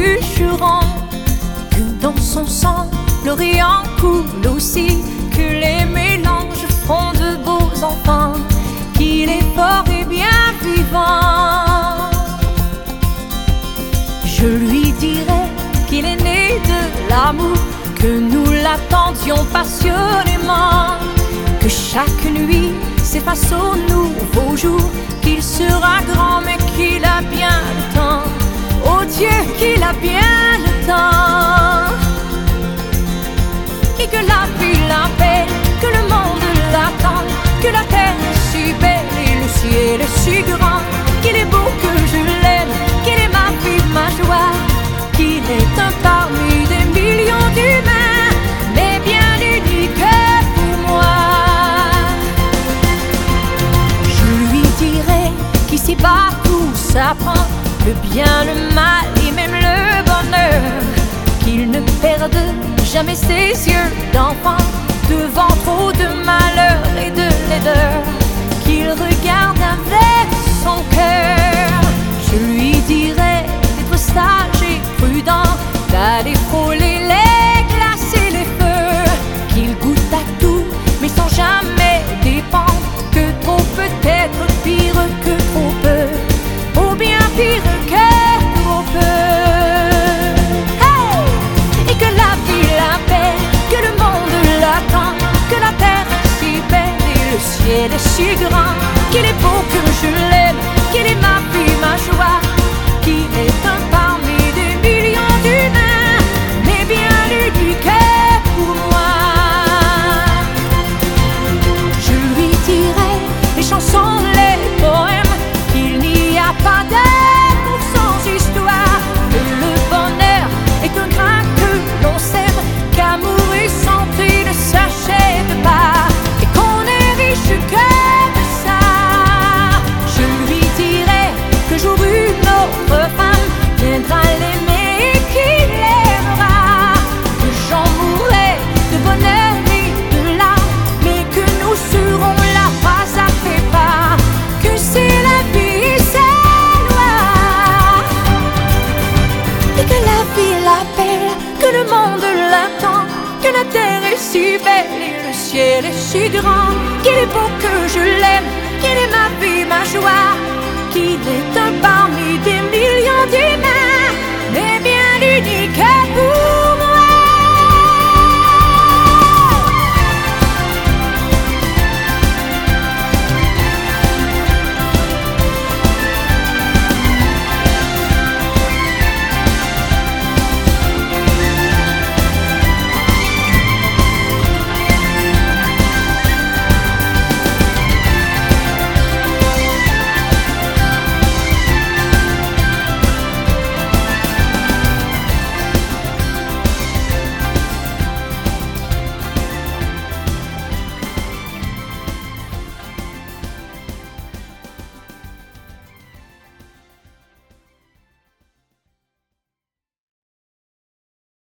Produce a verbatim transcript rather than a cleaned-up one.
du jurant que dans son sang l'Orient coule aussi, que les mélanges font de beaux enfants, qu'il est fort et bien vivant. Je lui dirai qu'il est né de l'amour, que nous l'attendions passionnément, que chaque nuit s'efface au nouveau jour, qu'il sera grand mais qu'il a bien le temps. Oh Dieu, qu'il a bien le temps. Et que la vie l'appelle, que le monde l'attend, que la terre est si belle et le ciel est si grand, qu'il est beau, que je l'aime, qu'il est ma vie, ma joie, qu'il est un parmi des millions d'humains, mais bien unique pour moi. Je lui dirai qu'ici-bas tout s'apprend, le bien, le mal et même le bonheur, qu'il ne perde jamais ses yeux d'enfant devant trop de malheur et de laideur, qu'il regarde avec son cœur. Je lui dirai d'être sage et prudent, d'aller frôler les glaces et les feux, qu'il goûte à tout mais sans jamais dépendre, que trop peut être pire que trop peu, ou bien pire que trop peu. Hey! Et que la vie l'appelle, que le monde l'attend, que la terre est si belle et le ciel est si grand, qu'il est beau, que je l'aime, qu'il est ma vie, ma joie, qu'il est un parmi des millions d'humains, mais bien unique pour moi. Je lui dirai les chansons, les poèmes, qu'il n'y a pas d'amour sans histoire, que le bonheur est un grain que l'on sème, qu'amour et santé ne s'achètent pas, et qu'on est riche comme ça. Je lui dirai que jour une autre femme viendra l'aimer et qu'il l'aimera, que j'en mourrai de bonheur et de larmes, mais que nous serons là pas à fait pas, que c'est la vie, c'est noir. Et que la vie l'appelle, que le monde l'attend, que la terre est si belle et le ciel est si grand, qu'il est beau, que je l'aime, qu'il est ma vie, ma joie, qu'il est un parmi des millions d'humains,